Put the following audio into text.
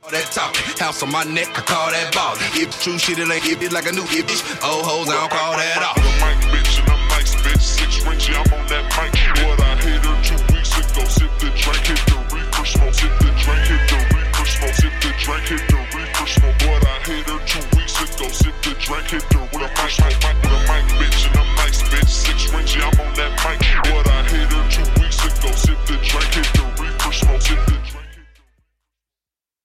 That talk, house on my neck, I call that ball. If true shit, it ain't if it like a new bitch. Old hoes, I don't call that off.